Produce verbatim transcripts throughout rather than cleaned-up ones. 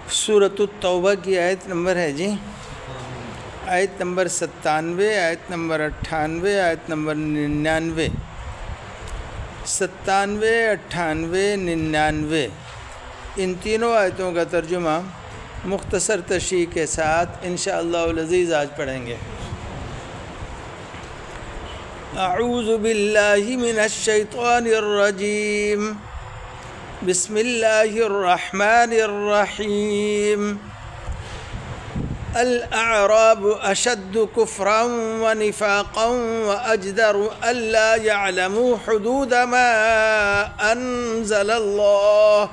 سورۃ التوبہ کی آیت نمبر ہے جی آیت نمبر ستانوے، آیت نمبر اٹھانوے، آیت نمبر ننانوے۔ ستانوے، اٹھانوے، ننانوے، ان تینوں آیتوں کا ترجمہ مختصر تشریح کے ساتھ انشاءاللہ العزیز آج پڑھیں گے۔ اعوذ باللہ من الشیطان الرجیم، بسم اللہ الرحمن الرحیم۔ الاعراب اشد کفرا ونفاقا واجدر الا يعلموا حدود ما انزل اللہ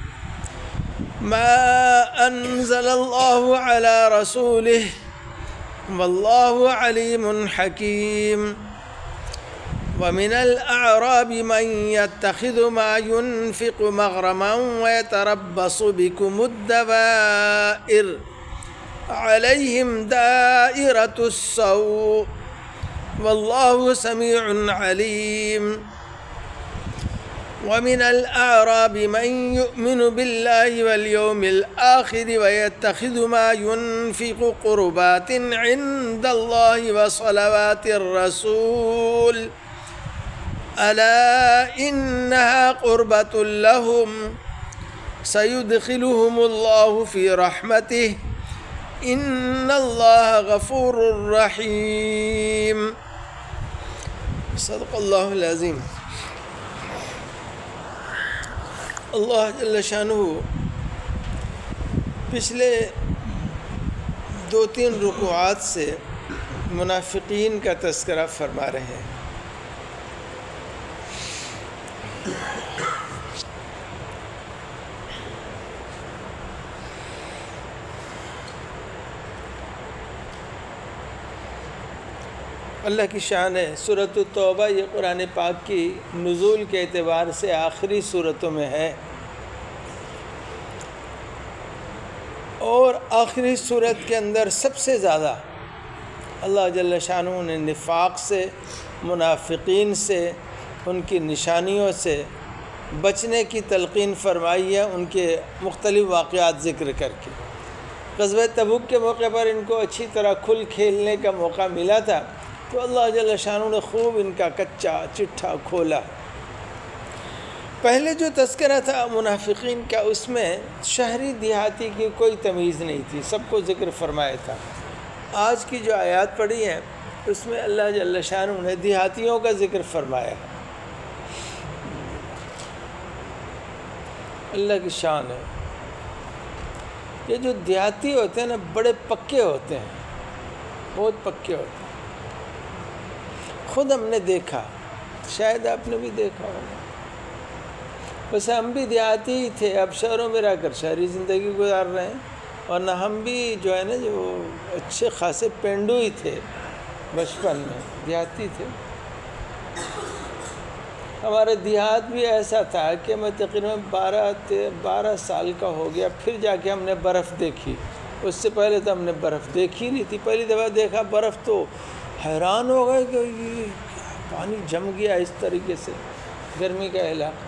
ما انزل اللہ علی رسولہ واللہ علیم حکیم۔ ومن الأعراب من يتخذ ما ينفق مغرما ويتربص بكم الدوائر عليهم دائرة السوء والله سميع عليم۔ ومن الأعراب من يؤمن بالله واليوم الآخر ويتخذ ما ينفق قربات عند الله وصلوات الرسول ألا إنها قربة لهم سيدخلهم الله في رحمته إن الله غفور رحيم۔ صدق اللہ العظیم۔ اللہ جل شانہ پچھلے دو تین رکوعات سے منافقین کا تذکرہ فرما رہے ہیں۔ اللہ کی شان ہے۔ سورۃ التوبہ یہ قرآن پاک کی نزول کے اعتبار سے آخری سورتوں میں ہے، اور آخری سورت کے اندر سب سے زیادہ اللہ جل شانہ نے نفاق سے، منافقین سے، ان کی نشانیوں سے بچنے کی تلقین فرمائی ہے، ان کے مختلف واقعات ذکر کر کے۔ غزوہ تبوک کے موقع پر ان کو اچھی طرح کھل کھیلنے کا موقع ملا تھا، تو اللہ جل شانہ نے خوب ان کا کچا چٹھا کھولا۔ پہلے جو تذکرہ تھا منافقین کا، اس میں شہری دیہاتی کی کوئی تمیز نہیں تھی، سب کو ذکر فرمایا تھا۔ آج کی جو آیات پڑھی ہیں اس میں اللہ جل شانہ نے دیہاتیوں کا ذکر فرمایا ہے۔ اللہ کی شان ہے۔ یہ جو دیہاتی ہوتے ہیں نا، بڑے پکے ہوتے ہیں، بہت پکے ہوتے ہیں۔ خود ہم نے دیکھا، شاید آپ نے بھی دیکھا ہوگا۔ ویسے ہم بھی دیہاتی ہی تھے، اب شہروں میں رہ کر شہری زندگی گزار رہے ہیں، ورنہ ہم بھی جو ہے نا جو اچھے خاصے پینڈو ہی تھے، بچپن میں دیہاتی تھے۔ ہمارے دیہات بھی ایسا تھا کہ میں تقریباً بارہ بارہ سال کا ہو گیا، پھر جا کے ہم نے برف دیکھی۔ اس سے پہلے تو ہم نے برف دیکھی نہیں تھی۔ پہلی دفعہ دیکھا برف تو حیران ہو گئے کہ یہ پانی جم گیا اس طریقے سے، گرمی کا علاقہ۔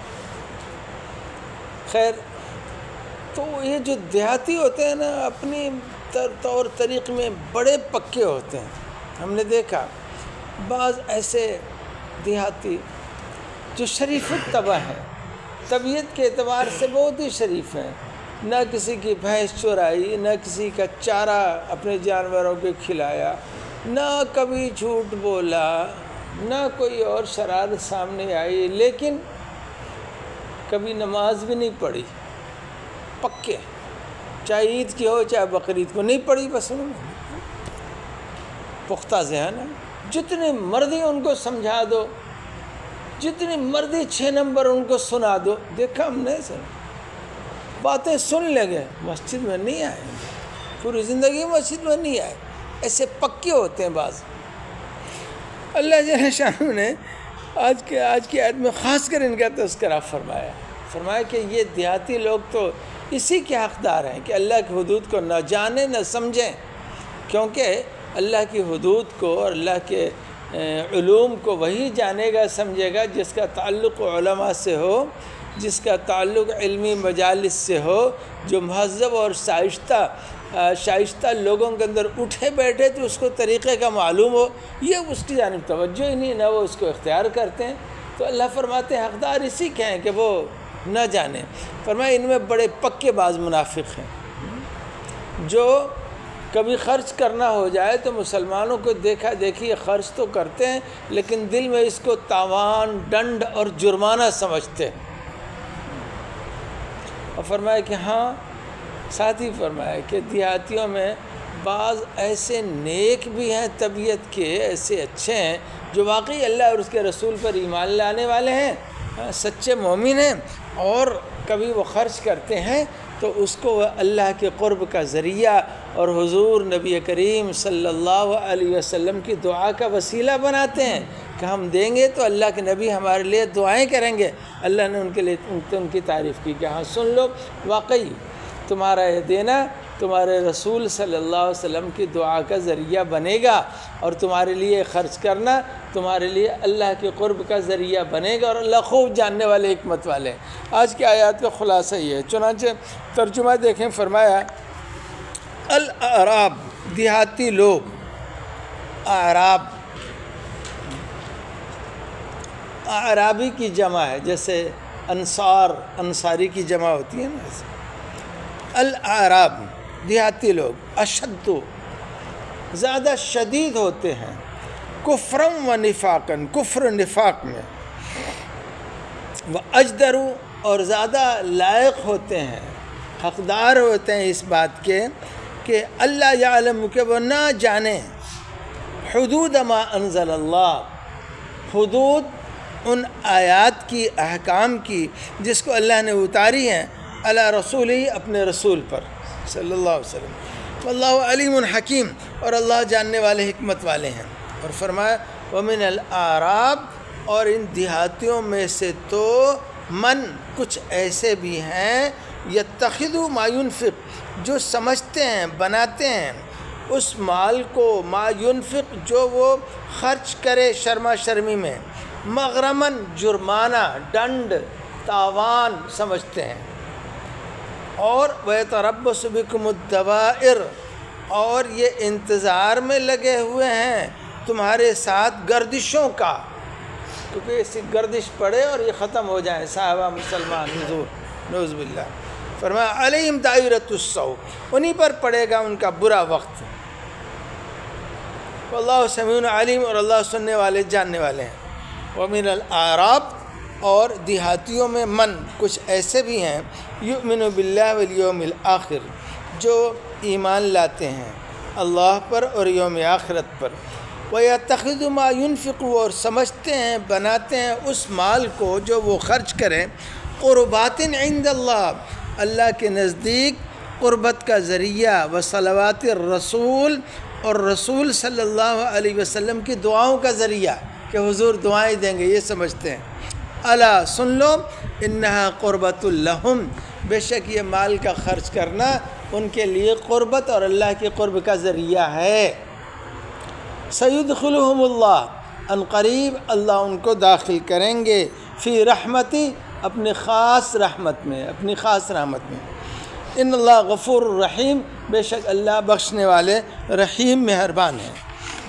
خیر، تو یہ جو دیہاتی ہوتے ہیں نا، اپنی طور طریق میں بڑے پکے ہوتے ہیں۔ ہم نے دیکھا بعض ایسے دیہاتی جو شریف الطبع ہیں، طبیعت کے اعتبار سے بہت ہی شریف ہیں، نہ کسی کی بھینس چورائی، نہ کسی کا چارہ اپنے جانوروں کے کھلایا، نہ کبھی جھوٹ بولا، نہ کوئی اور شرارت سامنے آئی، لیکن کبھی نماز بھی نہیں پڑھی۔ پکے، چاہے عید کی ہو چاہے بقرعید کو، نہیں پڑھی، بس انہوں نے پختہ ذہن ہے۔ جتنی مرضی ان کو سمجھا دو، جتنی مرضی چھ نمبر ان کو سنا دو، دیکھا ہم نے سر باتیں سن لیں گے، مسجد میں نہیں آئیں گے، پوری زندگی مسجد میں نہیں آئے۔ ایسے پکے ہوتے ہیں بعض۔ اللہ جل شانہ نے آج کے آج کی آیت میں خاص کر ان کا تذکرہ فرمایا فرمایا کہ یہ دیہاتی لوگ تو اسی کے حقدار ہیں کہ اللہ کی حدود کو نہ جانیں نہ سمجھیں، کیونکہ اللہ کی حدود کو اور اللہ کے علوم کو وہی جانے گا سمجھے گا جس کا تعلق علماء سے ہو، جس کا تعلق علمی مجالس سے ہو، جو مہذب اور شائستہ شائستہ لوگوں کے اندر اٹھے بیٹھے تو اس کو طریقے کا معلوم ہو، یہ اس کی جانب توجہ ہی نہیں، نہ وہ اس کو اختیار کرتے ہیں۔ تو اللہ فرماتے ہیں حقدار اسی کے ہیں کہ وہ نہ جانیں۔ فرمایا ان میں بڑے پکے باز منافق ہیں، جو کبھی خرچ کرنا ہو جائے تو مسلمانوں کو دیکھا دیکھی خرچ تو کرتے ہیں، لیکن دل میں اس کو تاوان، ڈنڈ اور جرمانہ سمجھتے ہیں۔ اور فرمایا کہ ہاں، ساتھ ہی فرمایا کہ دیہاتیوں میں بعض ایسے نیک بھی ہیں طبیعت کے، ایسے اچھے ہیں جو واقعی اللہ اور اس کے رسول پر ایمان لانے والے ہیں، سچے مومن ہیں، اور کبھی وہ خرچ کرتے ہیں تو اس کو وہ اللہ کے قرب کا ذریعہ اور حضور نبی کریم صلی اللہ علیہ وسلم کی دعا کا وسیلہ بناتے ہیں کہ ہم دیں گے تو اللہ کے نبی ہمارے لیے دعائیں کریں گے۔ اللہ نے ان کے لیے ان کی تعریف کی کہ ہاں سن لو، واقعی تمہارا یہ دینا تمہارے رسول صلی اللہ علیہ وسلم کی دعا کا ذریعہ بنے گا، اور تمہارے لیے خرچ کرنا تمہارے لیے اللہ کے قرب کا ذریعہ بنے گا، اور اللہ خوب جاننے والے، حکمت والے ہیں۔ آج کی آیات کا خلاصہ یہ ہے، چنانچہ ترجمہ دیکھیں، فرمایا الاعراب، دیہاتی لوگ، اعراب اعرابی کی جمع ہے، جیسے انصار، انصاری کی جمع ہوتی ہے نا۔ الاعراب دیہاتی لوگ اشد، زیادہ شدید ہوتے ہیں، کفرم و نفاقن، کفر و نفاق میں، و اجدرو، اور زیادہ لائق ہوتے ہیں، حقدار ہوتے ہیں اس بات کے کہ اللہ یعلم، کہ وہ نہ جانیں حدود ما انزل اللہ، حدود ان آیات کی، احکام کی جس کو اللہ نے اتاری ہیں علی رسول ہی، اپنے رسول پر صلی اللہ علیہ وسلم۔ واللہ علیم حکیم، اور اللہ جاننے والے، حکمت والے ہیں۔ اور فرمایا ومن الاعراب، اور ان دیہاتیوں میں سے تو من، کچھ ایسے بھی ہیں، یتخذوا ما ينفق، جو سمجھتے ہیں، بناتے ہیں اس مال کو، ما ينفق، جو وہ خرچ کرے شرما شرمی میں، مغرمن، جرمانہ، ڈنڈ، تاوان سمجھتے ہیں، اور وَيَتَرَبَّصُ بِكُمُ الدَّوَائِرَ، اور یہ انتظار میں لگے ہوئے ہیں تمہارے ساتھ گردشوں کا، کیونکہ اس کی گردش پڑے اور یہ ختم ہو جائیں صحابہ مسلمان، حضور نعوذ باللہ۔ فرمایا علیہم دائرۃ السوء، انہی پر پڑے گا ان کا برا وقت۔ واللہ سمیع علیم، اور اللہ سننے والے، جاننے والے ہیں۔ ومن الاعراب، اور دیہاتیوں میں من، کچھ ایسے بھی ہیں، یؤمن باللہ والیوم الآخر، جو ایمان لاتے ہیں اللہ پر اور یوم آخرت پر، وَيَتَّخِذُ مَا يُنْفِقُ، اور سمجھتے ہیں، بناتے ہیں اس مال کو جو وہ خرچ کریں، قربات عند اللہ، اللہ کے نزدیک قربت کا ذریعہ، وصلوات الرسول، اور رسول صلی اللہ علیہ وسلم کی دعاؤں کا ذریعہ، کہ حضور دعائیں دیں گے، یہ سمجھتے ہیں۔ الا سن لو، انہا قربت لہم، بے شک یہ مال کا خرچ کرنا ان کے لیے قربت اور اللہ کے قرب کا ذریعہ ہے۔ سیدخلہم اللہ، ان قریب اللہ ان کو داخل کریں گے، فی رحمتی، اپنے خاص رحمت میں، اپنی خاص رحمت میں۔ ان اللہ غفور الرحیم، بے شک اللہ بخشنے والے، رحیم، مہربان ہیں،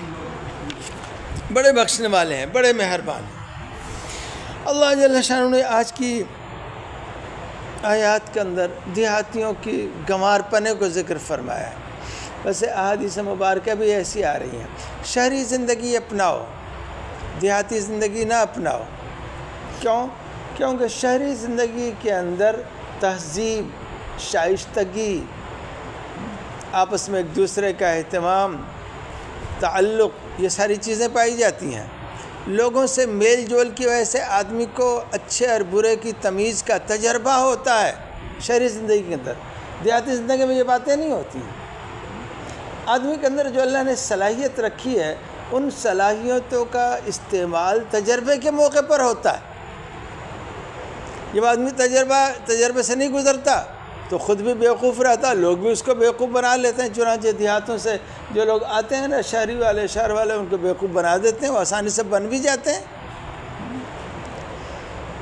بڑے بخشنے والے ہیں، بڑے مہربان ہیں۔ اللہ جل شانہ نے آج کی آیات کے اندر دیہاتیوں کی گنوار پنے کو ذکر فرمایا ہے۔ ویسے احادیث مبارکہ بھی ایسی آ رہی ہیں، شہری زندگی اپناؤ، دیہاتی زندگی نہ اپناؤ۔ کیوں؟ کیونکہ شہری زندگی کے اندر تہذیب، شائستگی، آپس میں ایک دوسرے کا اہتمام، تعلق، یہ ساری چیزیں پائی جاتی ہیں۔ لوگوں سے میل جول کی وجہ سے آدمی کو اچھے اور برے کی تمیز کا تجربہ ہوتا ہے شہری زندگی کے اندر۔ دیہاتی زندگی میں یہ باتیں نہیں ہوتی ہیں۔ آدمی کے اندر جو اللہ نے صلاحیت رکھی ہے، ان صلاحیتوں کا استعمال تجربے کے موقع پر ہوتا ہے۔ جب آدمی تجربہ تجربے سے نہیں گزرتا تو خود بھی بیوقوف رہتا، لوگ بھی اس کو بیوقوف بنا لیتے ہیں۔ چنانچہ دیہاتوں سے جو لوگ آتے ہیں نا، شہری والے، شہر والے ان کو بیوقوف بنا دیتے ہیں، وہ آسانی سے بن بھی جاتے ہیں۔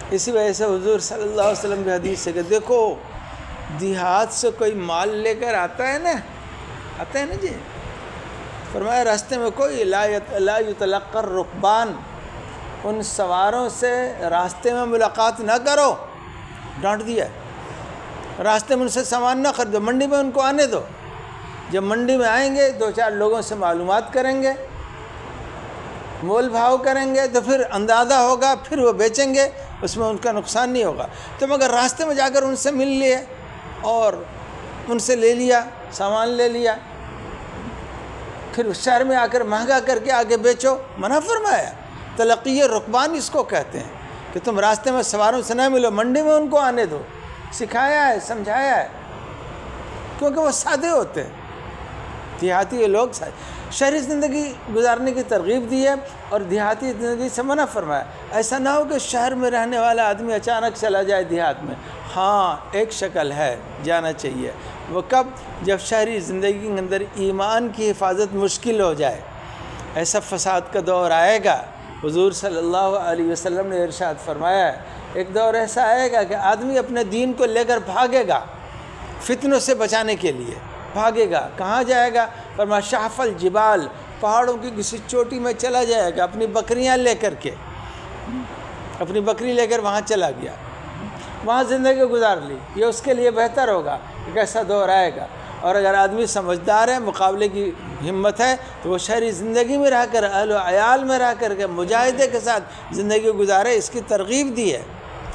اسی وجہ سے حضور صلی اللہ علیہ وسلم کی حدیث ہے کہ دیکھو دیہات سے کوئی مال لے کر آتا ہے نا آتا ہے نا جی، فرمایا راستے میں کوئی لا لا یتلقى الرکبان، ان سواروں سے راستے میں ملاقات نہ کرو، ڈانٹ دیا ہے، راستے میں ان سے سامان نہ خریدو، منڈی میں ان کو آنے دو، جب منڈی میں آئیں گے دو چار لوگوں سے معلومات کریں گے، مول بھاؤ کریں گے تو پھر اندازہ ہوگا، پھر وہ بیچیں گے، اس میں ان کا نقصان نہیں ہوگا۔ تو مگر راستے میں جا کر ان سے مل لیے اور ان سے لے لیا، سامان لے لیا، پھر شہر میں آ کر مہنگا کر کے آگے بیچو، منع فرمایا۔ تلقی رکبان اس کو کہتے ہیں کہ تم راستے میں سواروں سے نہ ملو، منڈی میں ان کو آنے دو، سکھایا ہے، سمجھایا ہے، کیونکہ وہ سادے ہوتے ہیں، دیہاتی لوگ شہری زندگی گزارنے کی ترغیب دی ہے اور دیہاتی زندگی سے منع فرمایا۔ ایسا نہ ہو کہ شہر میں رہنے والا آدمی اچانک چلا جائے دیہات میں، ہاں ایک شکل ہے جانا چاہیے، وہ کب؟ جب شہری زندگی کے اندر ایمان کی حفاظت مشکل ہو جائے، ایسا فساد کا دور آئے گا۔ حضور صلی اللہ علیہ وسلم نے ارشاد فرمایا ہے ایک دور ایسا آئے گا کہ آدمی اپنے دین کو لے کر بھاگے گا، فتنوں سے بچانے کے لیے بھاگے گا۔ کہاں جائے گا؟ فرمایا شاف الجبال، پہاڑوں کی کسی چوٹی میں چلا جائے گا، اپنی بکریاں لے کر کے، اپنی بکری لے کر وہاں چلا گیا، وہاں زندگی گزار لی، یہ اس کے لیے بہتر ہوگا۔ ایک ایسا دور آئے گا، اور اگر آدمی سمجھدار ہے، مقابلے کی ہمت ہے، تو وہ شہری زندگی میں رہ کر، اہل و عیال میں رہ کر کے مجاہدے کے ساتھ زندگی گزارے، اس کی ترغیب دی ہے۔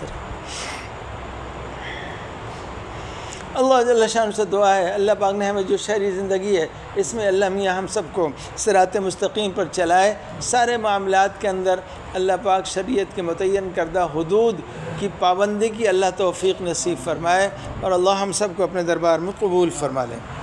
اللہ جل شان سے دعا ہے اللہ پاک نے ہمیں جو شہری زندگی ہے اس میں اللہ میاں ہم سب کو صراط مستقیم پر چلائے، سارے معاملات کے اندر اللہ پاک شریعت کے متعین کردہ حدود کی پابندی کی اللہ توفیق نصیب فرمائے، اور اللہ ہم سب کو اپنے دربار میں قبول فرما لے۔